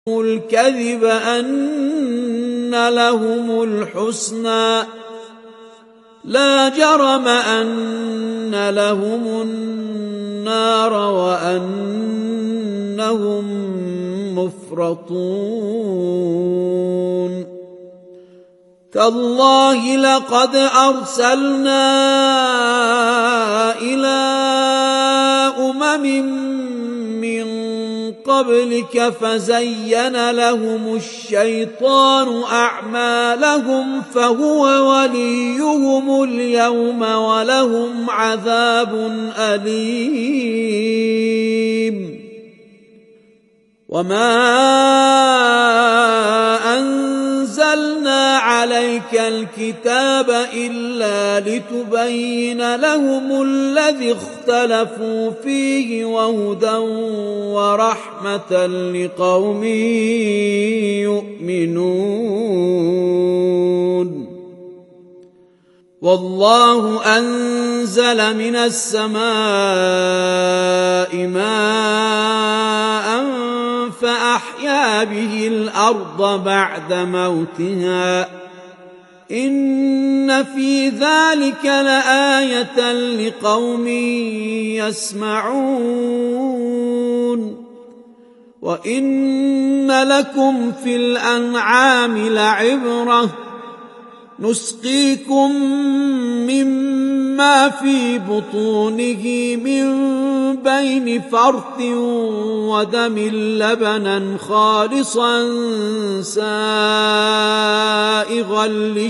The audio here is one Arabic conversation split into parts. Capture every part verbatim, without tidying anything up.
الكذب أن لهم الحسنى لا جرم أن لهم النار وأنهم مفرطون تالله لقد أرسلنا إلى أمم من قبلك فزين لهم الشيطان أعمالهم فهو وليهم اليوم ولهم عذاب أليم وما أنزلنا عليك الكتاب إلا لتبين لهم الذي اختلفوا فيه وهدى ورحمة لقوم يؤمنون والله أنزل من السماء ماء فأحيا به الأرض بعد موتها إن في ذلك لآية لقوم يسمعون وإن لكم في الأنعام لعبرة نسقيكم مما في بطونه من بين فرث ودم لبنا خالصا سائغا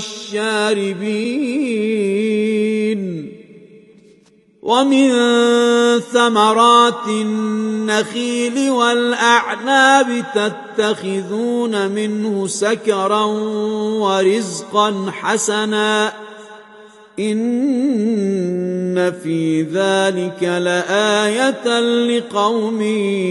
للشاربين ومن ثمرات النخيل والأعناب تتخذون منه سكرا ورزقا حسنا إن في ذلك لآية لقوم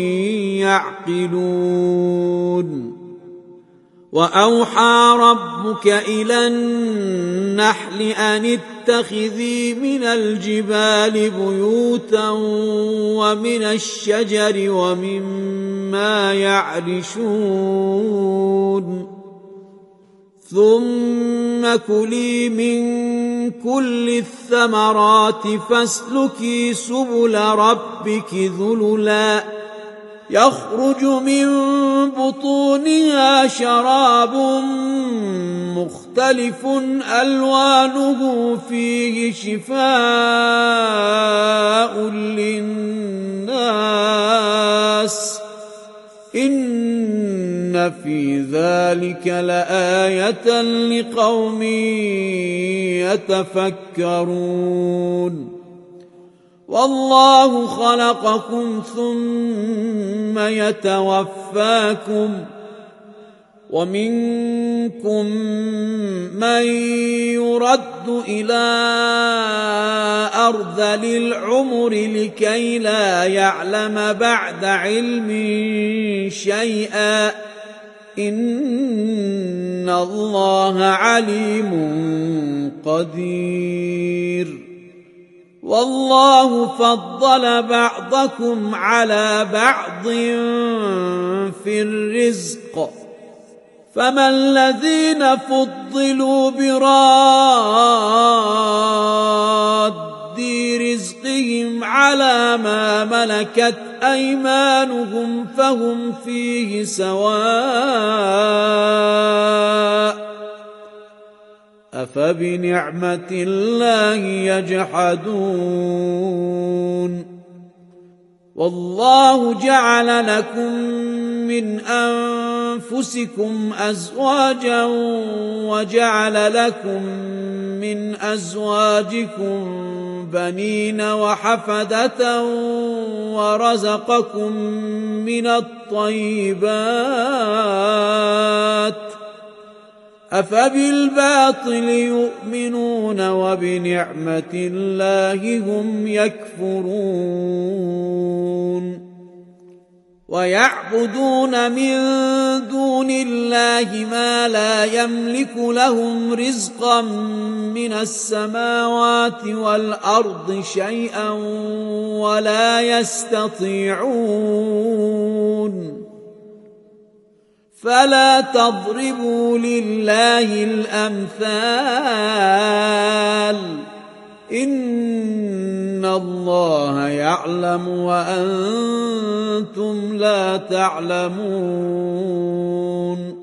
يعقلون وأوحى ربك إلى النحل أن اتخذي من الجبال بيوتا ومن الشجر ومما يعرشون ثم كلي من كل الثمرات فاسلكي سبل ربك ذللا يخرج من بطونها شراب مختلف ألوانه فيه شفاء للناس إن في ذلك لآية لقوم يتفكرون والله خلقكم ثم يتوفاكم ومنكم من يرد إلى أرذل العمر لكي لا يعلم بعد علم شيئا إن الله عليم قدير والله فضل بعضكم على بعض في الرزق فما الذين فضلوا براد رزقهم على ما ملكت أيمانهم فهم فيه سواء أفبنعمة الله يجحدون والله جعل لكم من أنفسكم أزواجا وجعل لكم من أزواجكم بنين وحفدة ورزقكم من الطيبات أفبالباطل يؤمنون وبنعمة الله هم يكفرون ويعبدون من دون الله ما لا يملك لهم رزقا من السماوات والأرض شيئا ولا يستطيعون فلا تضربوا لله الأمثال إن الله يعلم وأنتم لا تعلمون.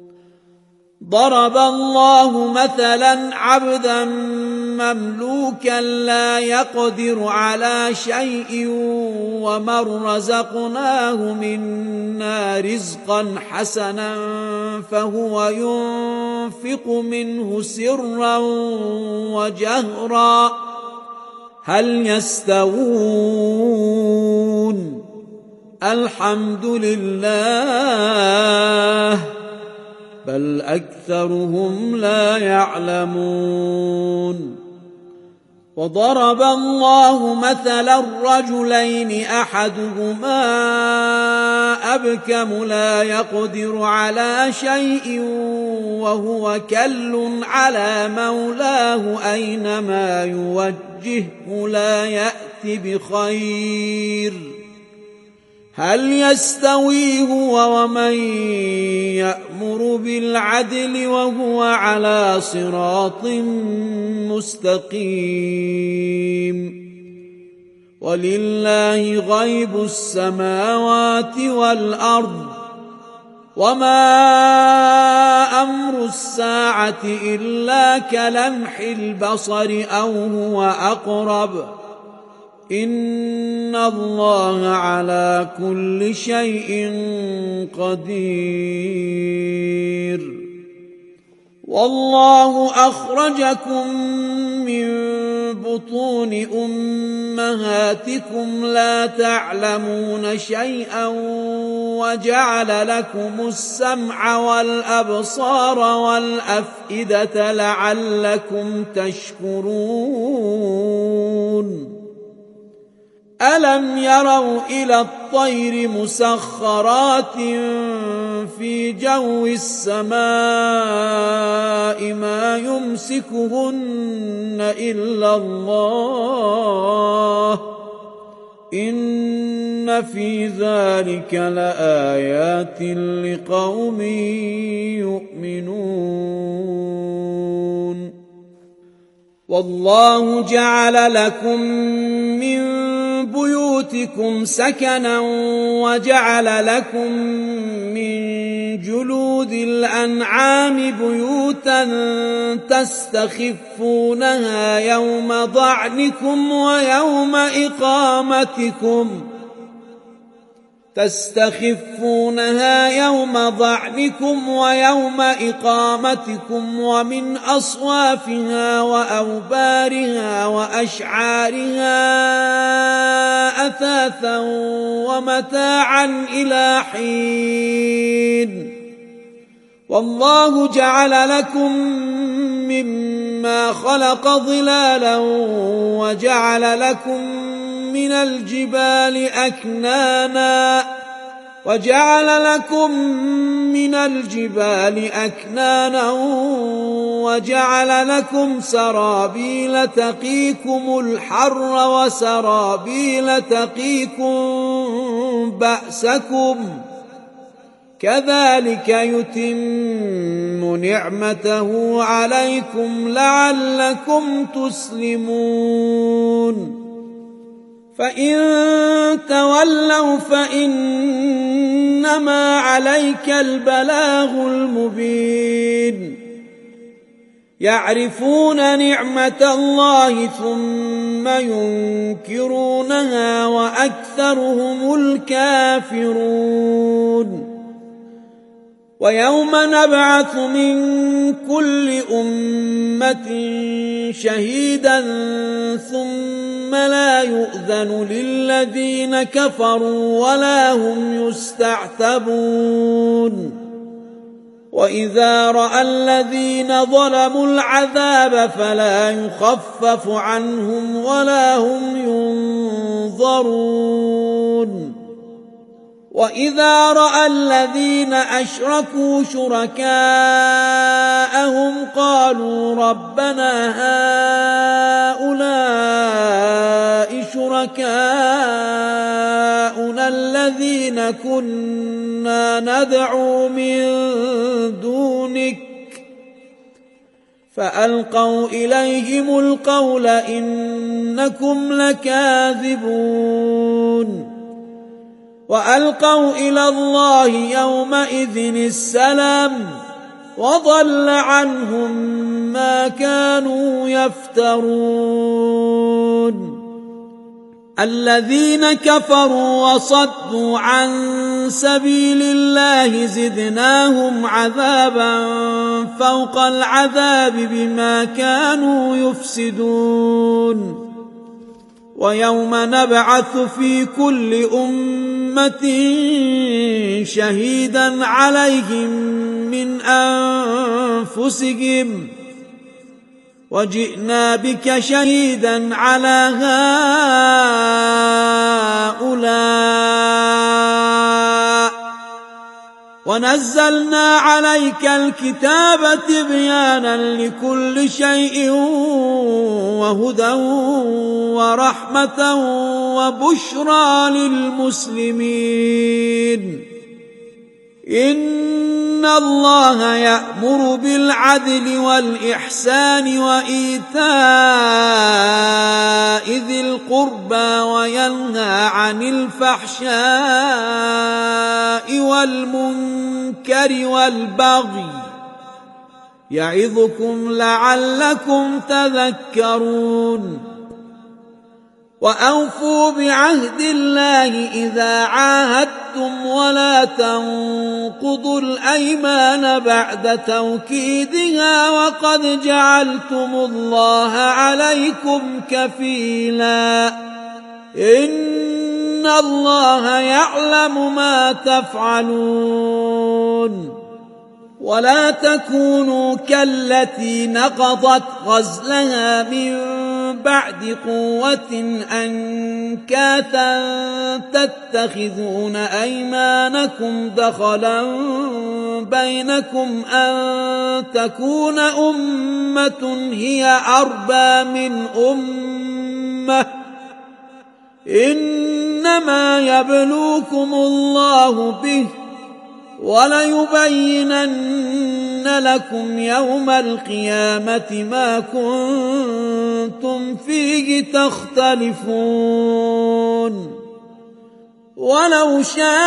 ضرب الله مثلا عبدا مملوكا لا يقدر على شيء ومن رزقناه منا رزقا حسنا فهو ينفق منه سرا وجهرا هل يستوون؟ الحمد لله بل أكثرهم لا يعلمون. وضرب الله مثلا رجلين أحدهما أبكم لا يقدر على شيء وهو كل على مولاه أينما يوجهه لا يأت بخير هل يستوي هو ومن يأمر بالعدل وهو على صراط مستقيم؟ ولله غيب السماوات والأرض وما أمر الساعة إلا كلمح البصر أو هو أقرب إن الله على كل شيء قدير. والله أخرجكم من بطون أمهاتكم لا تعلمون شيئا وجعل لكم السمع والأبصار والأفئدة لعلكم تشكرون. ألم يروا إلى الطير مسخرات في جو السماء ما يمسكهن إلا الله إن في ذلك لآيات لقوم يؤمنون. والله جعل لكم من بيوتكم سكنا وجعل لكم من جلود الأنعام بيوتا تستخفونها يوم ضعنكم ويوم إقامتكم تستخفونها يوم ضعنكم ويوم إقامتكم ومن أصوافها وأوبارها وأشعارها أثاثا ومتاعا إلى حين. والله جعل لكم مما خلق ظلالا وجعل لكم من الجبال أكنانا وجعل لكم من الجبال أكنانا وجعل لكم سرابيل تقيكم الحر وسرابيل تقيكم بأسكم كذلك يتم نعمته عليكم لعلكم تسلمون. فإن تولوا فإنما عليك البلاغ المبين. يعرفون نعمة الله ثم ينكرونها وأكثرهم الكافرون. ويوم نبعث من كل أمة شهيدا ثم لا يؤذن للذين كفروا ولا هم يستعتبون. وإذا رأى الذين ظلموا العذاب فلا يخفف عنهم ولا هم ينظرون. وإذا رأى الذين أشركوا شركاءهم قالوا ربنا هؤلاء شركاؤنا الذين كنا ندعو من دونك فألقوا إليهم القول إنكم لكاذبون وألقوا إلى الله يومئذ السلام وضل عنهم ما كانوا يفترون الذين كفروا وصدوا عن سبيل الله زدناهم عذابا فوق العذاب بما كانوا يفسدون ويوم نبعث في كل أمة شهيدا عليهم من أنفسهم وجئنا بك شهيدا على هؤلاء ونزلنا عليك الكتاب تبيانا لكل شيء وهدى ورحمة وبشرى للمسلمين إن الله يأمر بالعدل والإحسان وإيتاء ذي القربى وينهى عن الفحشاء والمنكر والبغي يعظكم لعلكم تذكرون وأوفوا بعهد الله إذا عاهدتم ولا تنقضوا الأيمان بعد توكيدها وقد جعلتم الله عليكم كفيلا إن الله يعلم ما تفعلون ولا تكونوا كالتي نقضت غزلها من بعد قوة أنكاثا تتخذون أيمانكم دخلا بينكم أن تكون أمة هي أربى من أمة إنما يبلوكم الله به وليبينن لكم يوم القيامة ما كنتم فيه تختلفون ولو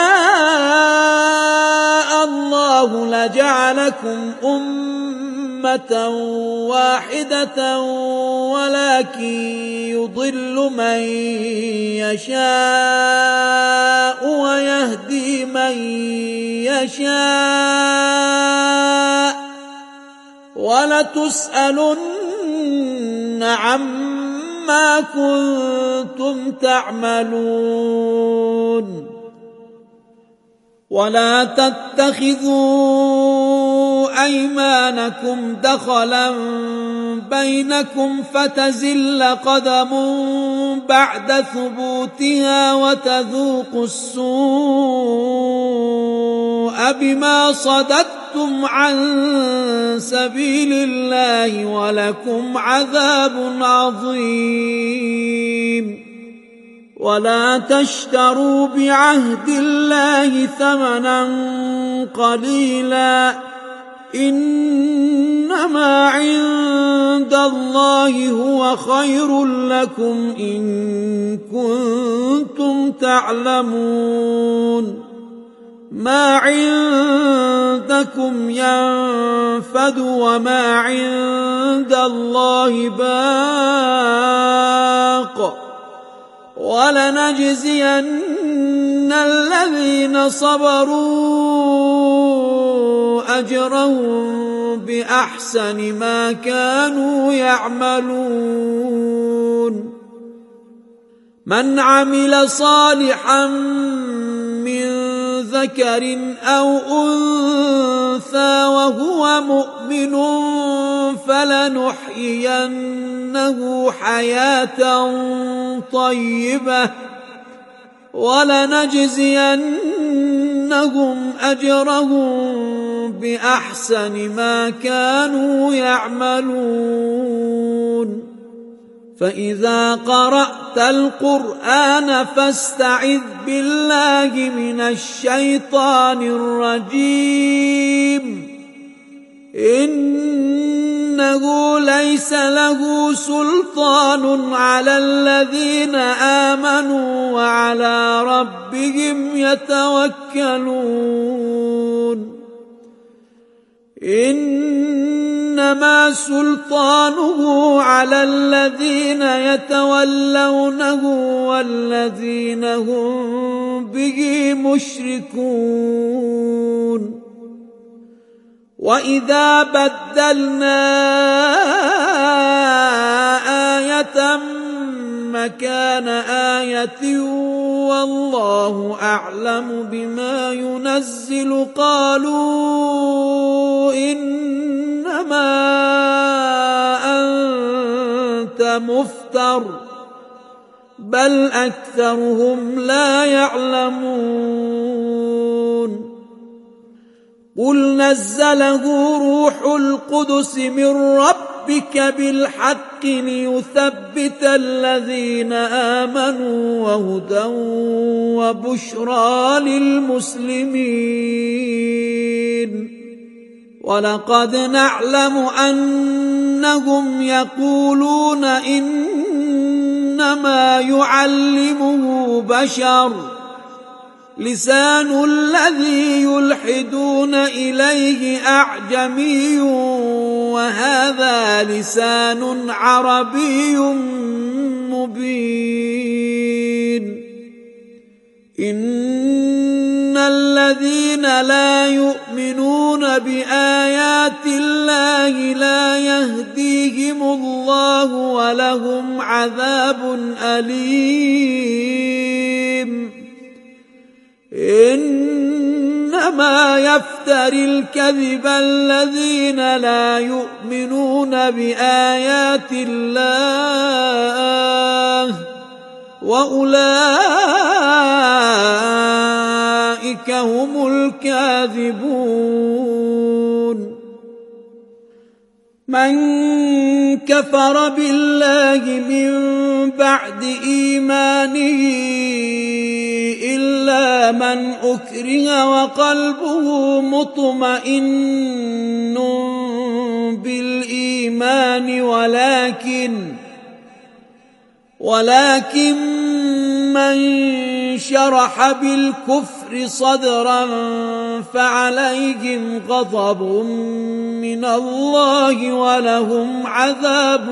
شاء الله لجعلكم أمة واحدة ولكن يضل من يشاء ويهدي من يشاء ولتسألن عما كنتم تعملون ولا تتخذوا أيمانكم دخلا بينكم فتزل قدم بعد ثبوتها وتذوقوا السوء بما صددتم عن سبيل الله ولكم عذاب عظيم ولا تشتروا بعهد الله ثمنا قليلا إنما عند الله هو خير لكم إن كنتم تعلمون ما عندكم ينفد وما عند الله باق ولنجزين الذين صبروا أجرهم بأحسن ما كانوا يعملون من عمل صالحا من ذكر أو أنثى وهو مؤمن فلنحيينه حياة طيبة ولنجزينهم أجرهم بأحسن ما كانوا يعملون فإذا قرأت القرآن فاستعذ بالله من الشيطان الرجيم إنه ليس له سلطان على الذين آمنوا وعلى ربهم يتوكلون إنما سلطانه على الذين يتولونه والذين هم به مشركون وإذا بدلنا آية مكان آية والله أعلم بما ينزل قالوا إنما أنت مفتر بل أكثرهم لا يعلمون قل نزله روح القدس من ربك بالحق ليثبت الذين آمنوا وهدى وبشرى للمسلمين ولقد نعلم أنهم يقولون إنما يعلمه بشر لسان الذي يلحدون إليه أعجمي وهذا لسان عربي مبين إن الذين لا يؤمنون بآيات الله لا يهديهم الله ولهم عذاب أليم إنما يفتري الكذب الذين لا يؤمنون بآيات الله وأولئك هم الكاذبون من كفر بالله من بعد إيمانه إلا من أكره وقلبه مطمئن بالإيمان ولكن ولكن من شرح بالكفر صدرا فعليهم غضب من الله ولهم عذاب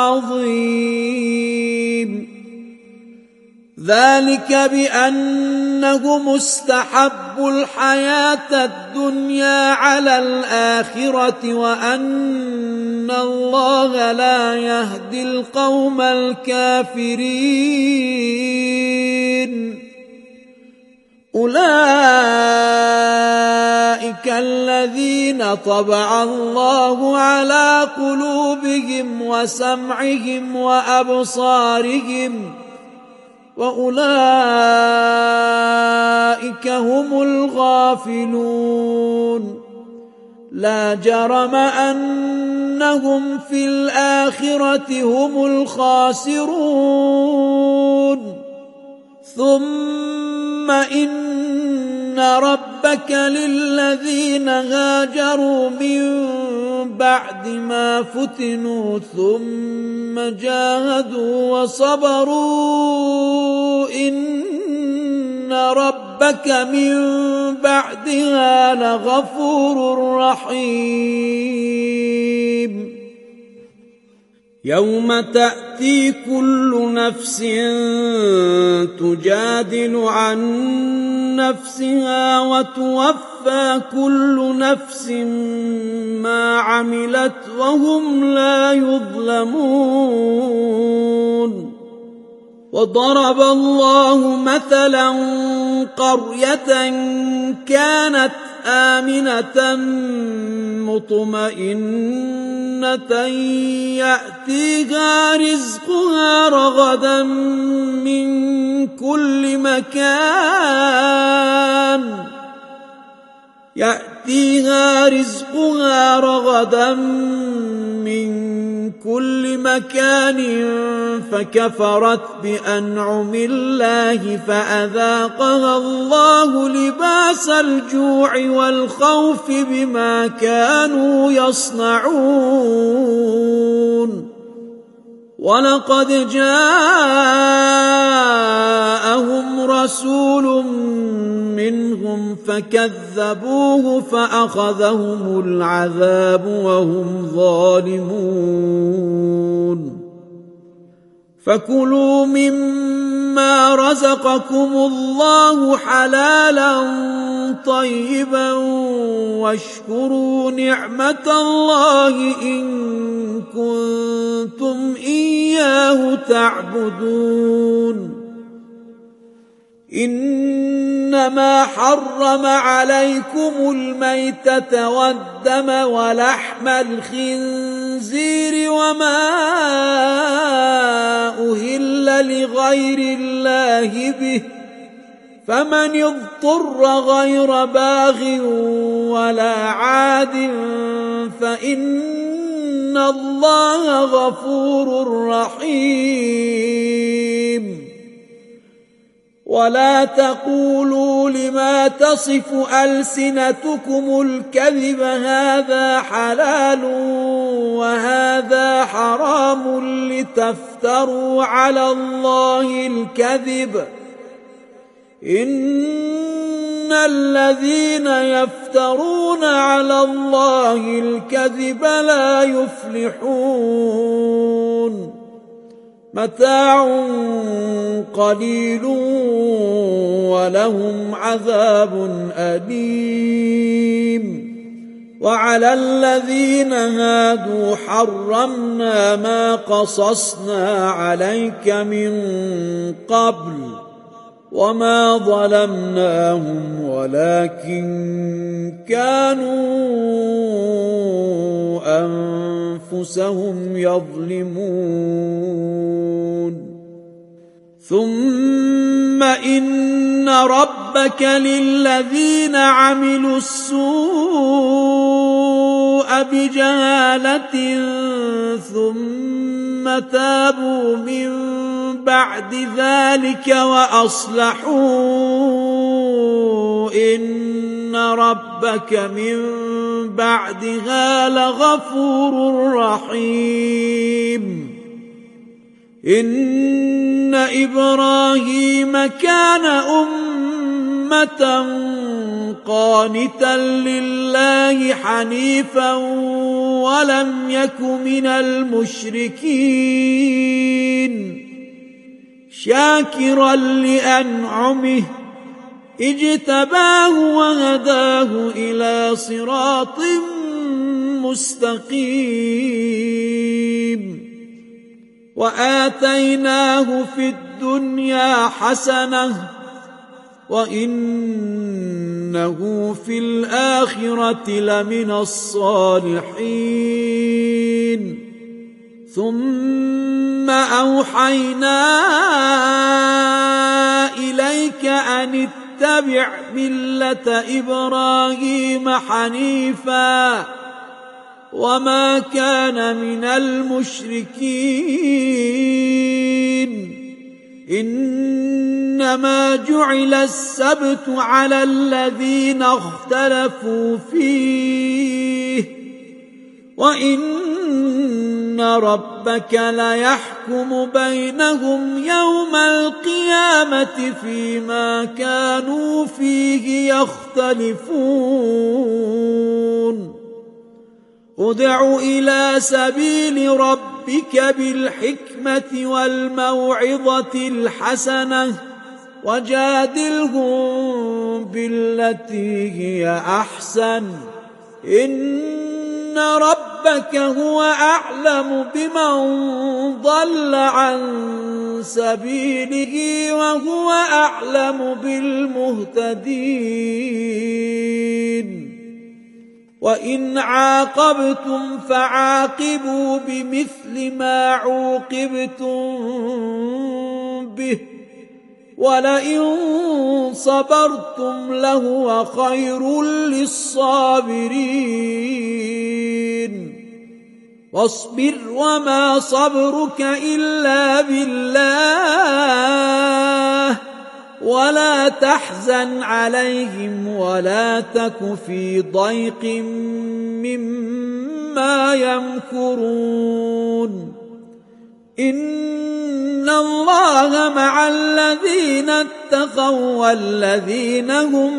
عظيم ذلك بأنهم استحبوا الحياة الدنيا على الآخرة وأن الله لا يهدي القوم الكافرين أولئك الذين طبع الله على قلوبهم وسمعهم وأبصارهم وأولئك هم الغافلون لا جرم أنهم في الآخرة هم الخاسرون ثم إن ربك للذين هاجروا من بعد ما فتنوا ثم جاهدوا وصبروا إن ربك من بعدها لغفور رحيم يوم تأتي كل نفس تجادل عن نفسها وتوفى كل نفس ما عملت وهم لا يظلمون وضرب الله مثلا قرية كانت آمنة مطمئنة يأتيها رزقها رغدا من كل مكان يأتيها يأتيها رزقها رغدا من كل مكان فكفرت بأنعم الله فأذاقها الله لباس الجوع والخوف بما كانوا يصنعون ولقد جاءهم رسول منهم فكذبوه فأخذهم العذاب وهم ظالمون فكلوا مما رزقكم الله حلالا طيبا واشكروا نعمة الله إن كنتم إياه تعبدون إنما حرم عليكم الميتة والدم ولحم الخنزير وما أهل لغير الله به فمن اضطر غير باغ ولا عاد فإن الله غفور رحيم ولا تقولوا لما تصف ألسنتكم الكذب هذا حلال وهذا حرام لتفتروا على الله الكذب إن الذين يفترون على الله الكذب لا يفلحون متاع قليل ولهم عذاب أليم وعلى الذين هادوا حرمنا ما قصصنا عليك من قبل وما ظلمناهم ولكن كانوا أنفسهم يظلمون ثم إن ربك للذين عملوا السوء بجهالة ثم تابوا من بعد ذلك وأصلحوا إن ربك من بعدها لغفور رحيم إن إبراهيم كان أمة قانتا لله حنيفا ولم يك من المشركين شاكرا لأنعمه اجتباه وهداه إلى صراط مستقيم وآتيناه في الدنيا حسنة وإنه في الآخرة لمن الصالحين ثم أوحينا إليك أن اتبع ملة إبراهيم حنيفا وما كان من المشركين إنما جعل السبت على الذين اختلفوا فيه وإن ربك ليحكم بينهم يوم القيامة فيما كانوا فيه يختلفون ادع إلى سبيل ربك بالحكمة والموعظة الحسنة وجادلهم بالتي هي أحسن إن ربك هو أعلم بمن ضل عن سبيله وهو أعلم بالمهتدين وإن عاقبتم فعاقبوا بمثل ما عوقبتم به ولئن صبرتم لهو خير للصابرين واصبر وما صبرك إلا بالله ولا تحزن عليهم ولا تك في ضيق مما يمكرون إن الله مع الذين اتقوا والذين هم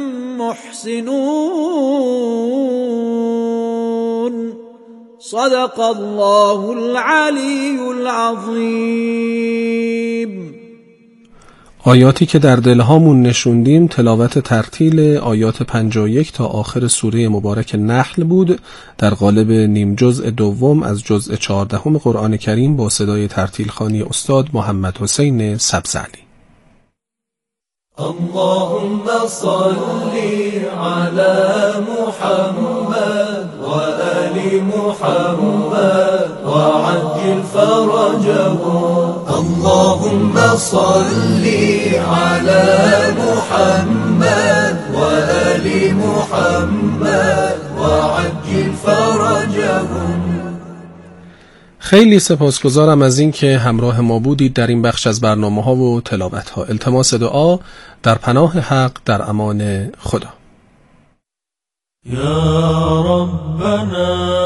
محسنون صدق الله العلی العظیم. آیاتی که در دلهامون نشوندیم تلاوت ترتیل آیات پنجاه و یک تا آخر سوره مبارک نحل بود در قالب نیم جزء دوم از جزء چهاردهم قرآن کریم با صدای ترتیل خوانی استاد محمد حسین سبزعلی. اللهم صل على محمد وآل محمد وعجل فرجهم. اللهم صل على محمد وآل محمد وعجل فرجهم. خیلی سپاسگزارم از این که همراه ما بودید در این بخش از برنامه ها و تلاوت ها. التماس دعا در پناه حق در امان خدا. یا ربنا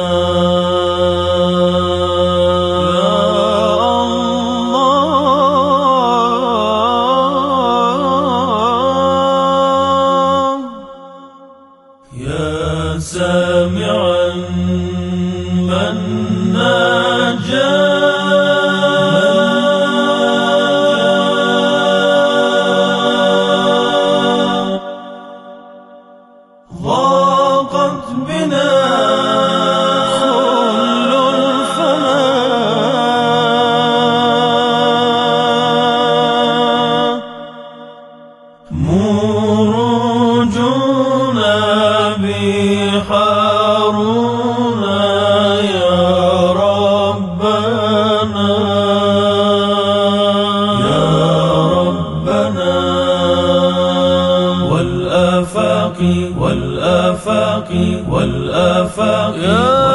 والآفاق يا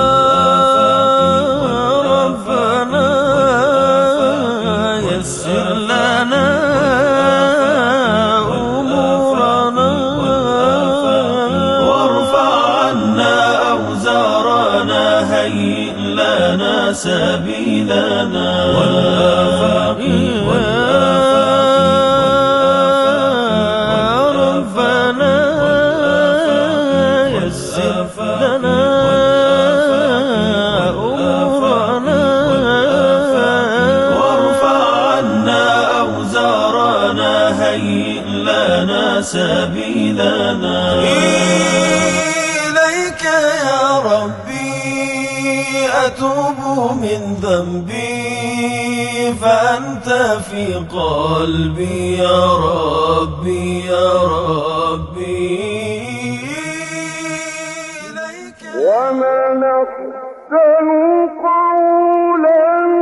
ربنا يسر لنا أمورنا وارفع عنا أوزارنا هيئ لنا سبيلنا والآفاق سبيلنا. إليك يا ربي أتوب من ذنبي فأنت في قلبي يا ربي يا ربي إليك ومن أحسن قولا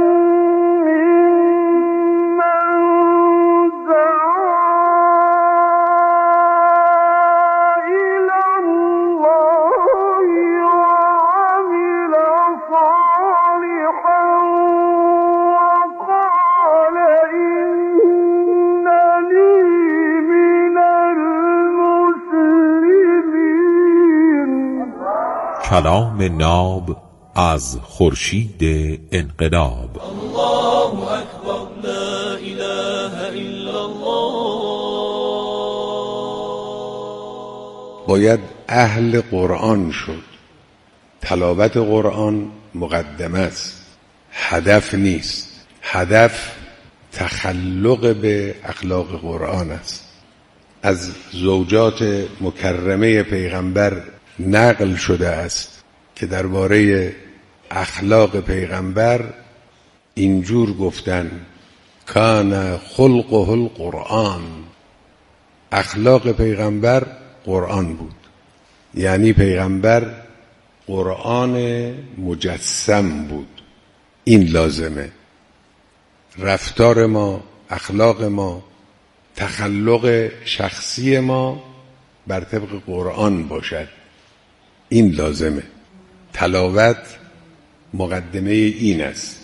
کلام ناب از خورشید انقلاب. الله اکبر لا اله الا الله. باید اهل قرآن شد. تلاوت قرآن مقدمه است، هدف نیست. هدف تخلق به اخلاق قرآن است. از زوجات مکرمه پیغمبر نقل شده است که درباره اخلاق پیغمبر اینجور گفتن: کان خلقه القرآن. اخلاق پیغمبر قرآن بود، یعنی پیغمبر قرآن مجسم بود. این لازمه. رفتار ما، اخلاق ما تخلق شخصی ما بر طبق قرآن باشد. این لازمه. تلاوت مقدمه این است.